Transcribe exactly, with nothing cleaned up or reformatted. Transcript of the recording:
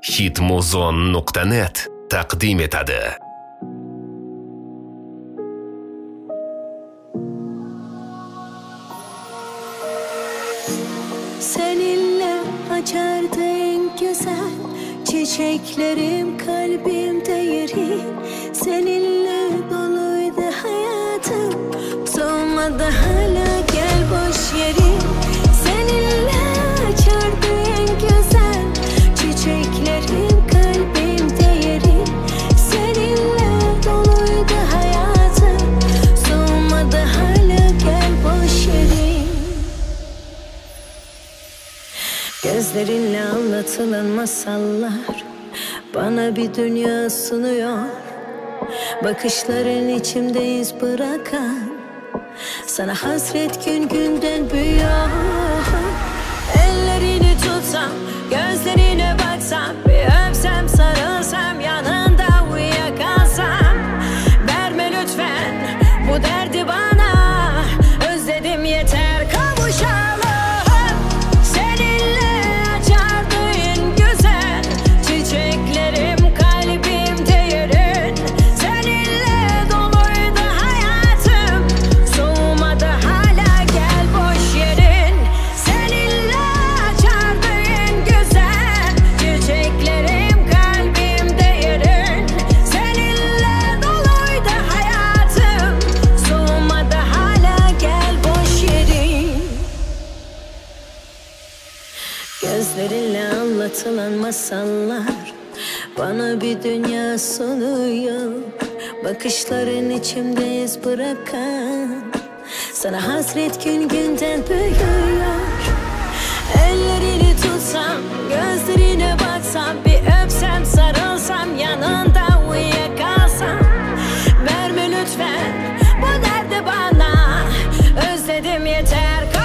hitmuzon nuqta net taqdim etadi. Seninle açardı en güzel çiçeklerim, kalbimde yeri. Seninle doluydu hayatım, solmadı hala, gel boş yeri. Seninle açardı en güzel çiçeklerim, kalbimde yeri. Seninle doluydu hayatım, solmadı hala, gel boş yeri. Gözlerinle anlatılan masallar bana bir dünya sunuyor. Bakışların içimde iz bırakan, sana hasret gün günden büyüyor. Ellerini tutsam, gözlerine baksam, bir öpsem, sarılsam, yanında uyuyakalsam. Verme lütfen bu derdi bana, özledim yeter kavuşalım. Gözlerinle anlatılan masallar bana bir dünya sunuyor. Bakışların içimde iz bırakan, sana hasret gün günden büyüyor. Ellerini tutsam, gözlerine baksam, bir öpsem, sarılsam, yanında uyuyakalsam. Verme lütfen bu derdi bana, özledim yeter.